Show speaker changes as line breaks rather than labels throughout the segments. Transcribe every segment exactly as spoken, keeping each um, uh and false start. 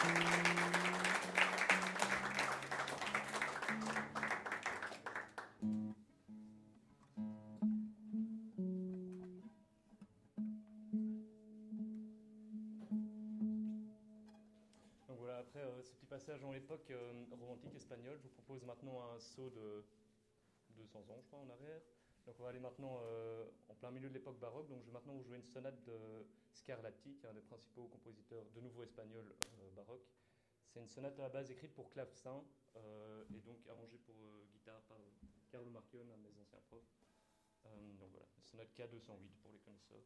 Donc voilà, après euh, ce petit passage dans l'époque euh, romantique espagnole, je vous propose maintenant un saut de deux cents ans, je crois, en arrière. Donc on va aller maintenant euh, en plein milieu de l'époque baroque. Donc je vais maintenant vous jouer une sonate de Scarlatti, qui est un des principaux compositeurs de nouveau espagnols euh, baroque. C'est une sonate à la base écrite pour clavecin euh, et donc arrangée pour euh, guitare par Carlo Marchione, un de mes anciens profs. Euh, donc voilà, sonate K deux cent huit pour les connaisseurs.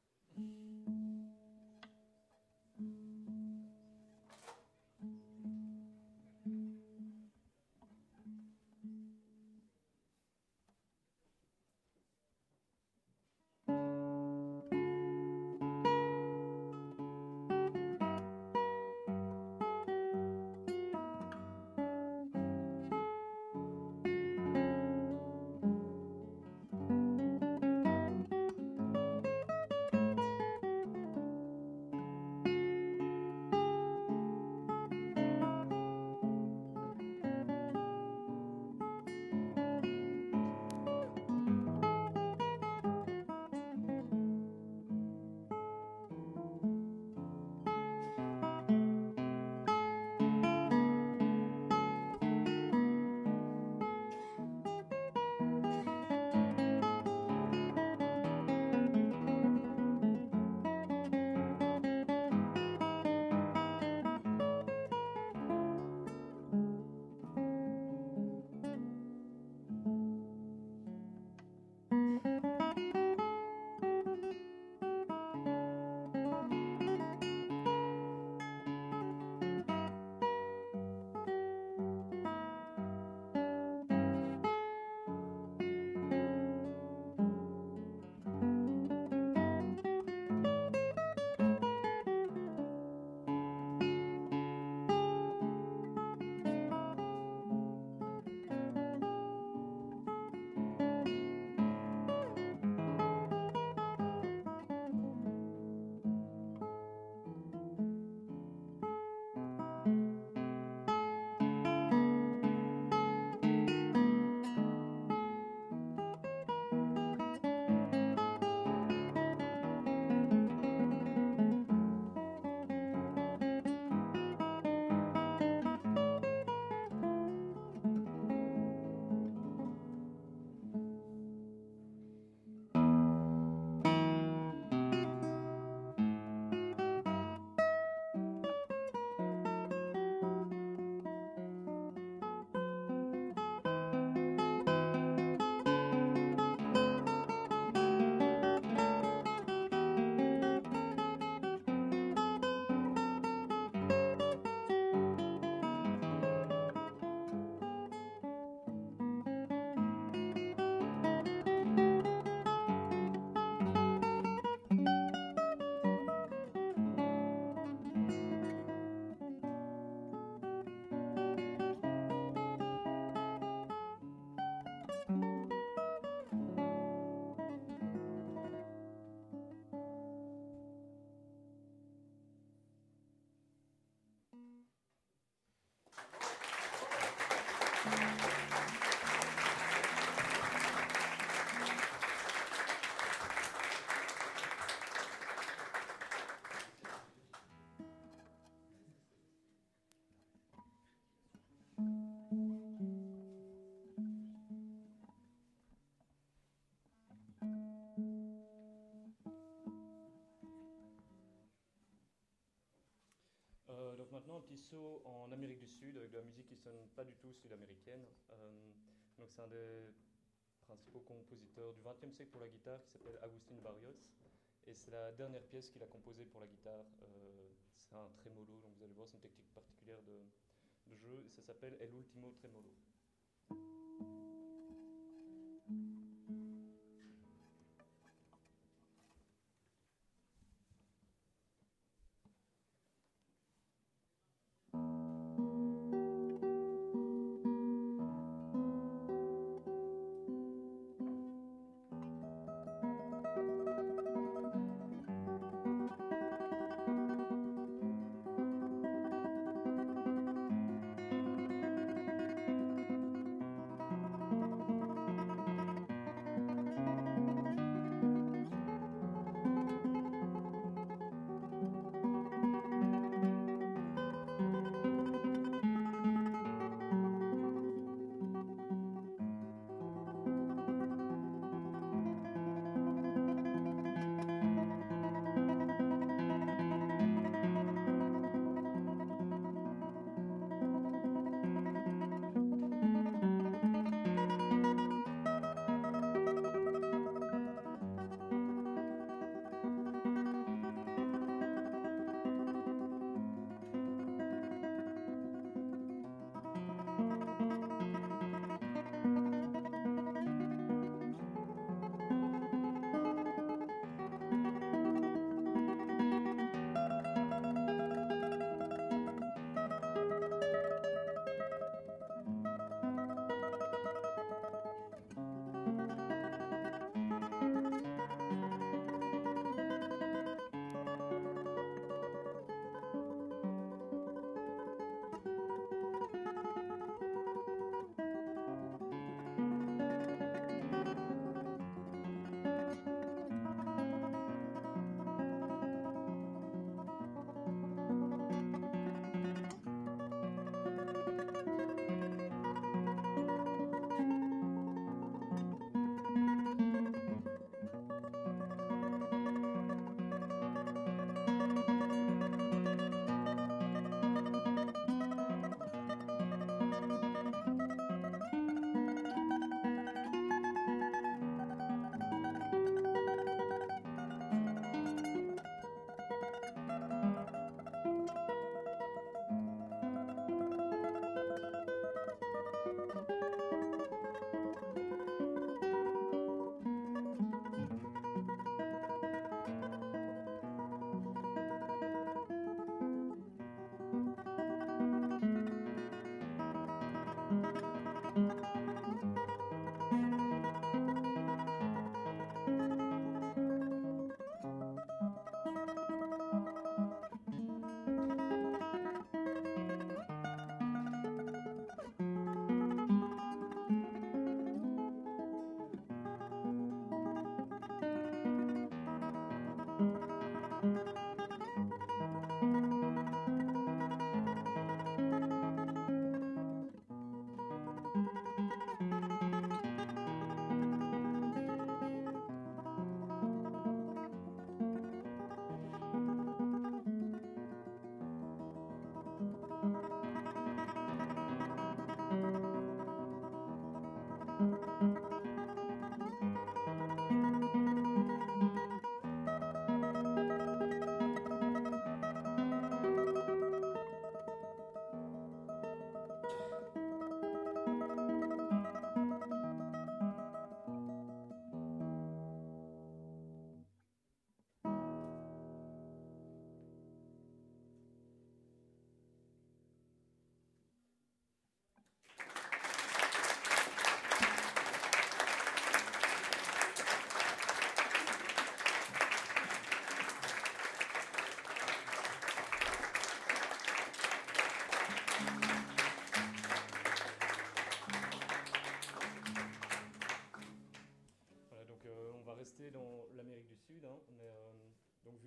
Euh, donc maintenant un petit saut en Amérique du Sud avec de la musique qui sonne pas du tout sud-américaine. Euh, donc c'est un des principaux compositeurs du vingtième siècle pour la guitare qui s'appelle Agustín Barrios et c'est la dernière pièce qu'il a composée pour la guitare. Euh, c'est un trémolo, donc vous allez voir c'est une technique particulière de, de jeu et ça s'appelle El Último Trémolo.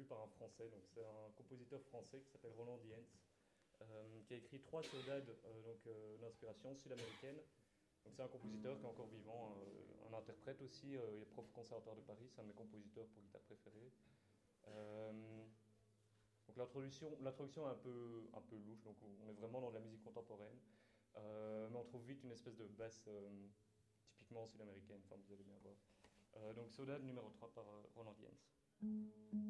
vu par un Français. Donc c'est un compositeur français qui s'appelle Roland Diens, euh, qui a écrit trois saudades euh, donc euh, d'inspiration sud-américaine. Donc c'est un compositeur qui est encore vivant, euh, un interprète aussi. Euh, il est prof au conservatoire de Paris, c'est un de mes compositeurs pour guitare préférés. Euh, donc l'introduction, l'introduction est un peu, un peu louche, donc on est vraiment dans de la musique contemporaine. Euh, mais on trouve vite une espèce de basse euh, typiquement sud-américaine, enfin vous allez bien voir. Euh, donc Saudade numéro trois par euh, Roland Diens.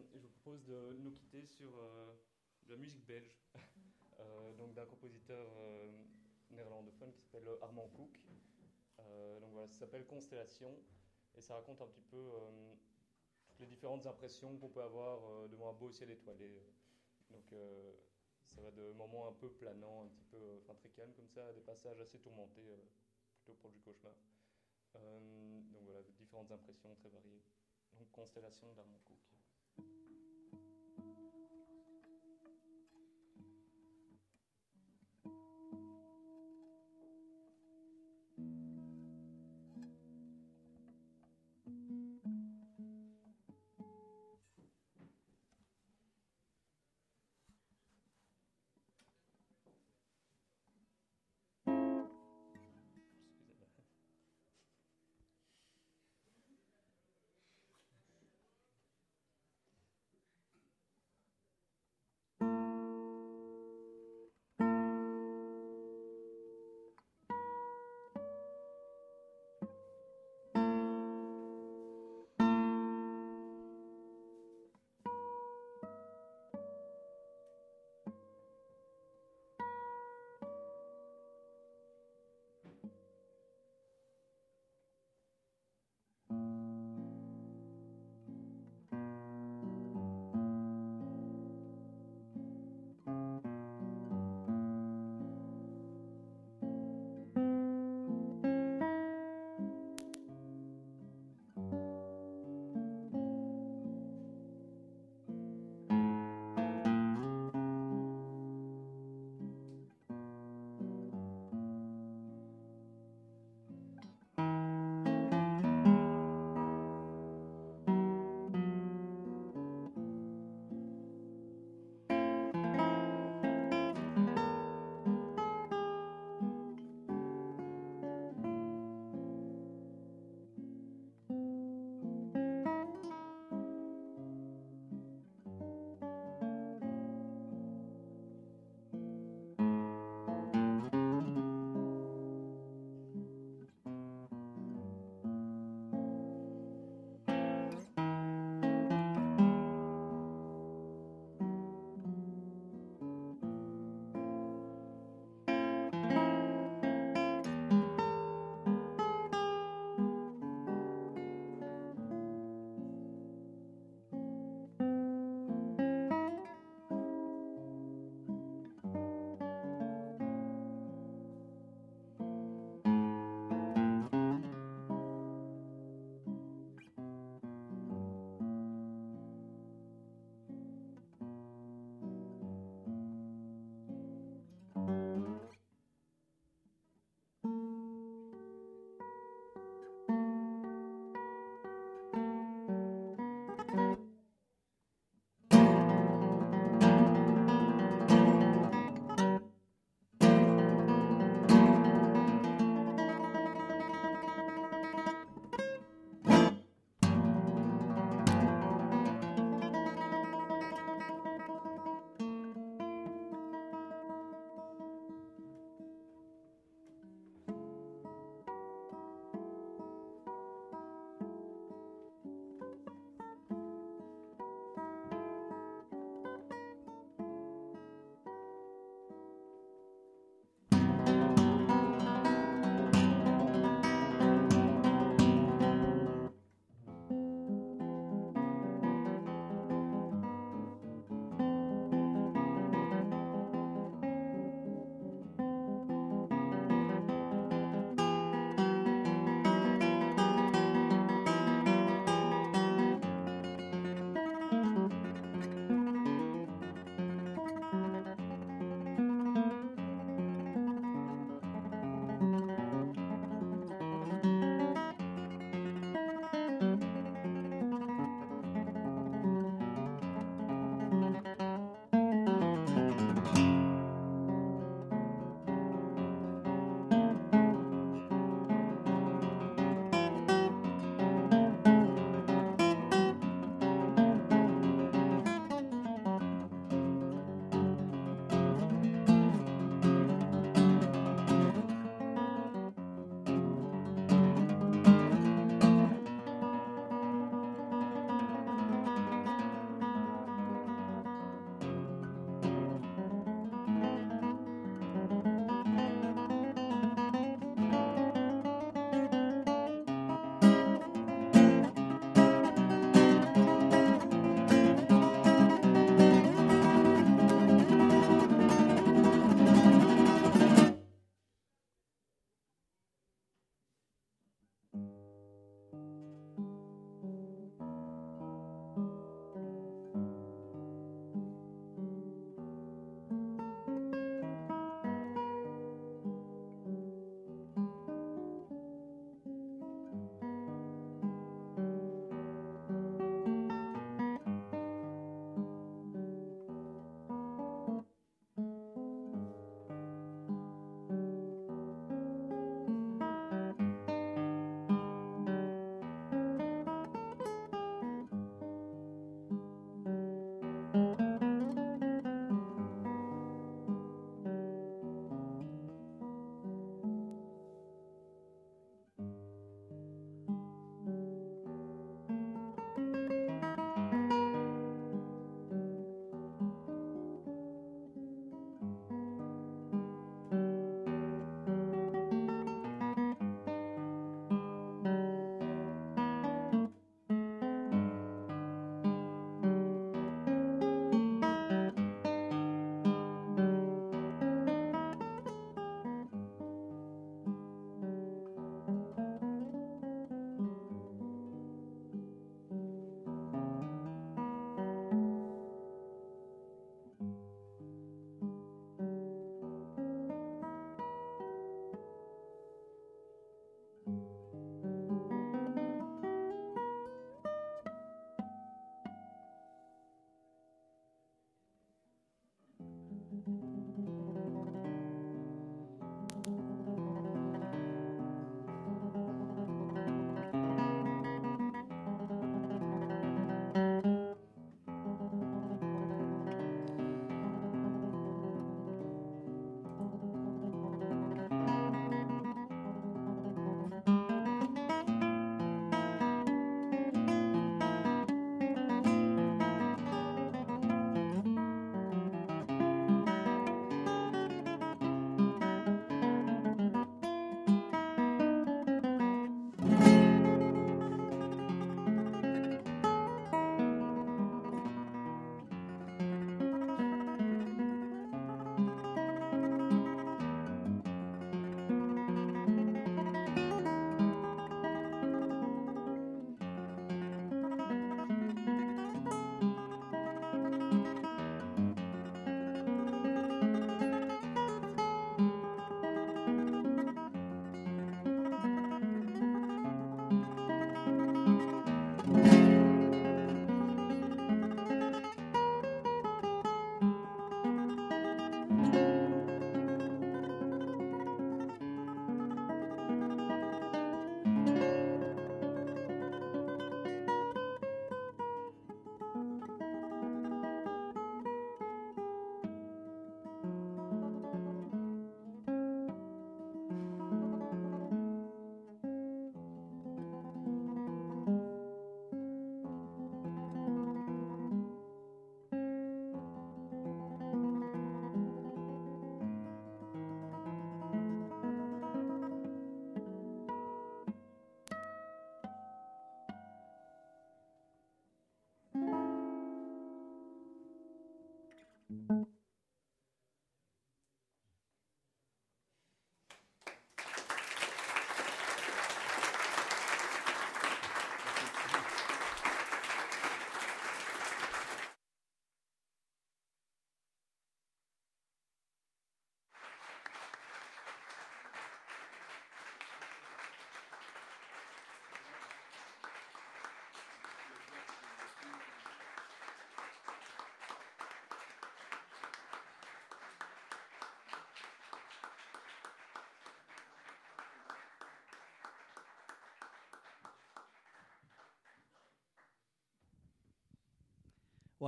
et je vous propose de nous quitter sur euh, de la musique belge, euh, donc d'un compositeur euh, néerlandophone qui s'appelle Armand Cook. Euh, donc voilà, ça s'appelle Constellation et ça raconte un petit peu euh, toutes les différentes impressions qu'on peut avoir euh, devant un beau ciel étoilé. Donc euh, ça va de moments un peu planants, un petit peu, euh, enfin très calmes comme ça, à des passages assez tourmentés, euh, plutôt pour du cauchemar. Euh, donc voilà, différentes impressions très variées. Donc Constellation d'Armand Cook.